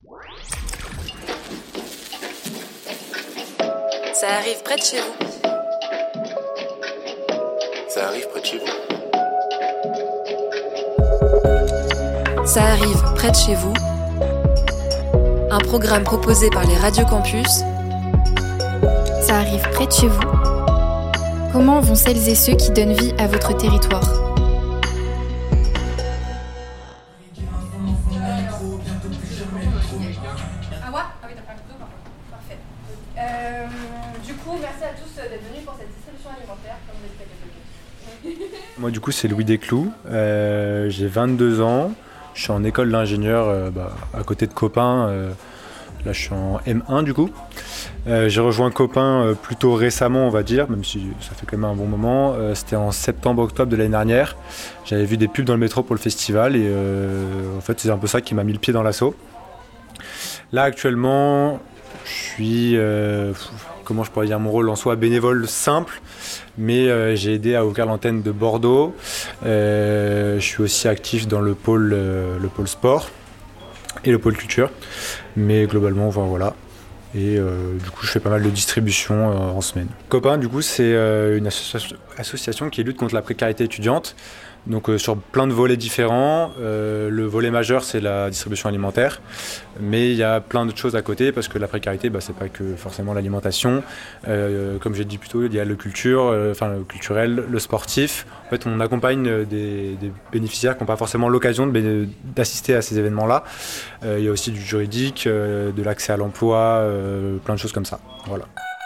Ça arrive près de chez vous. Ça arrive près de chez vous. Ça arrive près de chez vous. Un programme proposé par les radios campus. Ça arrive près de chez vous. Comment vont celles et ceux qui donnent vie à votre territoire ? Du coup, merci à tous d'être venus pour cette distribution alimentaire. Moi, du coup, c'est Louis Desclous. J'ai 22 ans. Je suis en école d'ingénieur à côté de Copain. Là, je suis en M1 du coup. J'ai rejoint Copain plutôt récemment, on va dire, même si ça fait quand même un bon moment. C'était en septembre-octobre de l'année dernière. J'avais vu des pubs dans le métro pour le festival et en fait, c'est un peu ça qui m'a mis le pied dans l'asso. Là, actuellement, je suis, comment je pourrais dire mon rôle en soi, bénévole simple, mais j'ai aidé à ouvrir l'antenne de Bordeaux. Je suis aussi actif dans le pôle sport et le pôle culture, mais globalement, enfin, voilà. Et du coup, je fais pas mal de distribution en semaine. Copain, du coup, c'est une association qui lutte contre la précarité étudiante. Donc sur plein de volets différents. Le volet majeur, c'est la distribution alimentaire, mais il y a plein d'autres choses à côté parce que la précarité, c'est pas que forcément l'alimentation. Comme j'ai dit plus tôt, il y a le culturel, le sportif. En fait, on accompagne des bénéficiaires qui n'ont pas forcément l'occasion d'assister à ces événements-là. Il y a aussi du juridique, de l'accès à l'emploi, plein de choses comme ça. Voilà.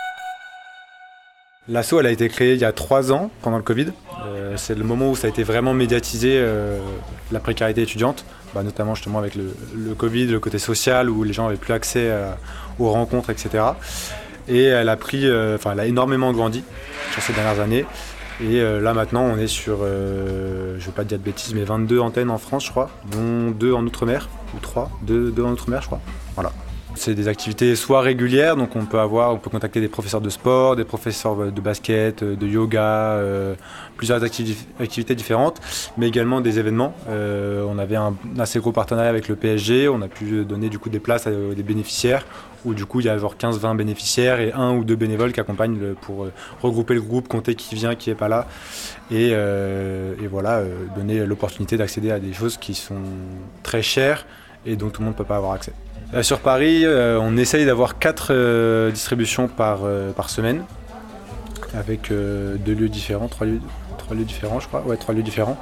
L'asso, elle a été créée il y a 3 ans, pendant le Covid. C'est le moment où ça a été vraiment médiatisé, la précarité étudiante, notamment justement avec le Covid, le côté social, où les gens n'avaient plus accès aux rencontres, etc. Et elle a elle a énormément grandi sur ces dernières années. Et là maintenant, on est sur, je ne vais pas dire de bêtises, mais 22 antennes en France, je crois, dont 2 en Outre-mer, ou 3, 2 en Outre-mer, je crois. Voilà. C'est des activités soit régulières, donc on peut contacter des professeurs de sport, des professeurs de basket, de yoga, plusieurs activités différentes, mais également des événements. On avait un assez gros partenariat avec le PSG, on a pu donner du coup des places à des bénéficiaires, où du coup il y a genre 15-20 bénéficiaires et 1 ou 2 bénévoles qui accompagnent pour regrouper le groupe, compter qui vient, qui n'est pas là, et voilà, donner l'opportunité d'accéder à des choses qui sont très chères et dont tout le monde ne peut pas avoir accès. Sur Paris, on essaye d'avoir 4 distributions par semaine, avec 2 lieux différents, 3 lieux différents, je crois. Ouais, 3 lieux différents.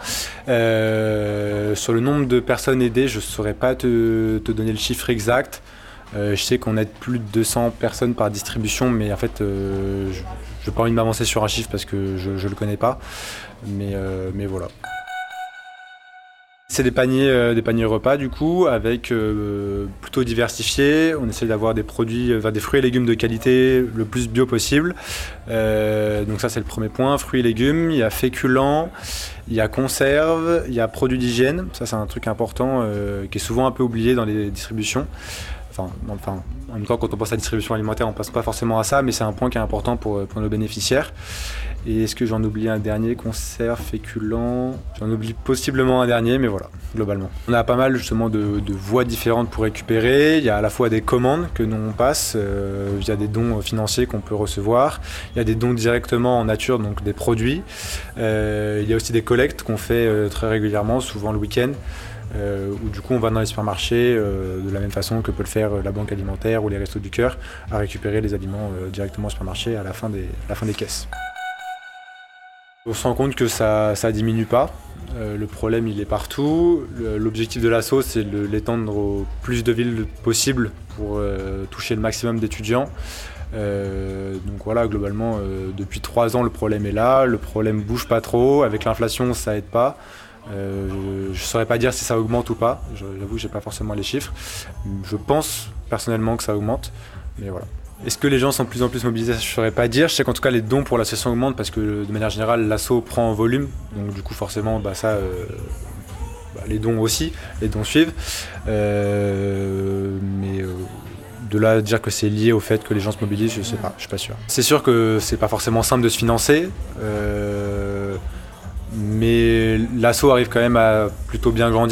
Sur le nombre de personnes aidées, je ne saurais pas te donner le chiffre exact. Je sais qu'on aide plus de 200 personnes par distribution, mais en fait, je n'ai pas envie de m'avancer sur un chiffre parce que je ne le connais pas. Mais voilà. C'est des paniers repas du coup, avec plutôt diversifiés. On essaie d'avoir des produits, des fruits et légumes de qualité le plus bio possible. Donc ça c'est le premier point, fruits et légumes. Il y a féculents, il y a conserves, il y a produits d'hygiène. Ça c'est un truc important qui est souvent un peu oublié dans les distributions. Enfin, en même temps, quand on pense à la distribution alimentaire, on ne pense pas forcément à ça, mais c'est un point qui est important pour nos bénéficiaires. Et est-ce que j'en oublie un dernier, conserve, féculent? J'en oublie possiblement un dernier, mais voilà, globalement. On a pas mal justement de voies différentes pour récupérer. Il y a à la fois des commandes que nous on passe via des dons financiers qu'on peut recevoir. Il y a des dons directement en nature, donc des produits. Il y a aussi des collectes qu'on fait très régulièrement, souvent le week-end. Où du coup on va dans les supermarchés de la même façon que peut le faire la banque alimentaire ou les restos du cœur, à récupérer les aliments directement au supermarché à la fin des caisses. On se rend compte que ça diminue pas, le problème il est partout. L'objectif de l'asso c'est de l'étendre au plus de villes possible pour toucher le maximum d'étudiants. Donc voilà, globalement depuis 3 ans le problème est là, le problème bouge pas trop, avec l'inflation ça aide pas. Je ne saurais pas dire si ça augmente ou pas, j'avoue que j'ai pas forcément les chiffres. Je pense personnellement que ça augmente, mais voilà. Est-ce que les gens sont de plus en plus mobilisés? Je ne saurais pas dire. Je sais qu'en tout cas les dons pour l'association augmentent parce que de manière générale l'asso prend en volume, donc du coup forcément les dons aussi, les dons suivent. Mais de là à dire que c'est lié au fait que les gens se mobilisent, je sais pas, je suis pas sûr. C'est sûr que c'est pas forcément simple de se financer. Mais l'asso arrive quand même à plutôt bien grandir.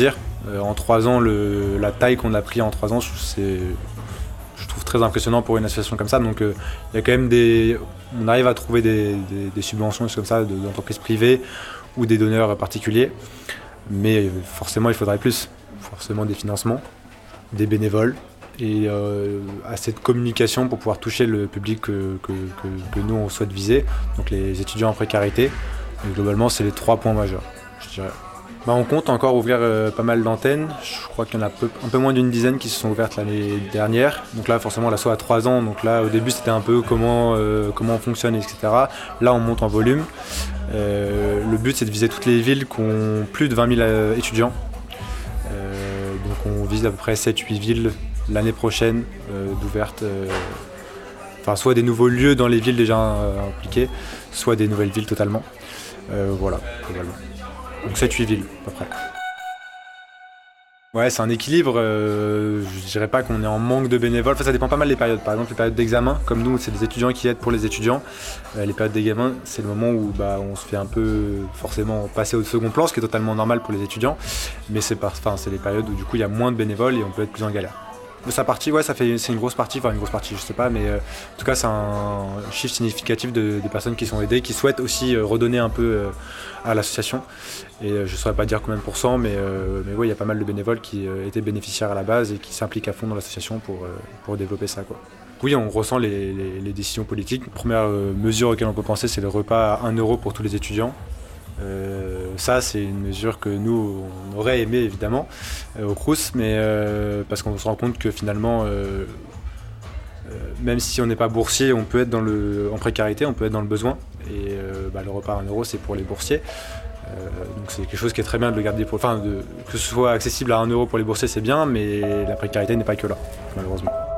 En 3 ans, la taille qu'on a pris en 3 ans, je trouve très impressionnant pour une association comme ça. Donc il y a quand même on arrive à trouver des subventions comme ça d'entreprises privées ou des donneurs particuliers. Mais forcément, il faudrait plus. Forcément des financements, des bénévoles et assez de communication pour pouvoir toucher le public que nous on souhaite viser, donc les étudiants en précarité. Et globalement, c'est les 3 points majeurs, je dirais. On compte encore ouvrir pas mal d'antennes. Je crois qu'il y en a un peu moins d'une dizaine qui se sont ouvertes l'année dernière. Donc là, forcément, l'asso a 3 ans. Donc là, au début, c'était un peu comment on fonctionne, etc. Là, on monte en volume. Le but, c'est de viser toutes les villes qui ont plus de 20 000 étudiants. Donc on vise à peu près 7-8 villes l'année prochaine d'ouvertes. Soit des nouveaux lieux dans les villes déjà impliquées, soit des nouvelles villes totalement. Voilà, globalement. Donc 7-8 villes à peu près. Ouais, c'est un équilibre. Je dirais pas qu'on est en manque de bénévoles. Ça dépend pas mal des périodes. Par exemple, les périodes d'examen, comme nous, c'est des étudiants qui aident pour les étudiants. Les périodes d'examen, c'est le moment où on se fait un peu forcément passer au second plan, ce qui est totalement normal pour les étudiants. Mais c'est les périodes où du coup il y a moins de bénévoles et on peut être plus en galère. Sa partie, c'est une grosse partie, je sais pas, mais en tout cas c'est un chiffre significatif des personnes qui sont aidées, qui souhaitent aussi redonner un peu à l'association. Et je ne saurais pas dire combien de pourcents, mais oui, il y a pas mal de bénévoles qui étaient bénéficiaires à la base et qui s'impliquent à fond dans l'association pour développer ça, quoi. Oui, on ressent les décisions politiques. La première mesure auquel on peut penser, c'est le repas à 1 € pour tous les étudiants. Ça, c'est une mesure que nous, on aurait aimé évidemment au Crous, mais parce qu'on se rend compte que finalement, même si on n'est pas boursier, on peut être en précarité, on peut être dans le besoin. Et le repas à 1 €, c'est pour les boursiers. Donc c'est quelque chose qui est très bien de le garder que ce soit accessible à 1 € pour les boursiers, c'est bien, mais la précarité n'est pas que là, malheureusement.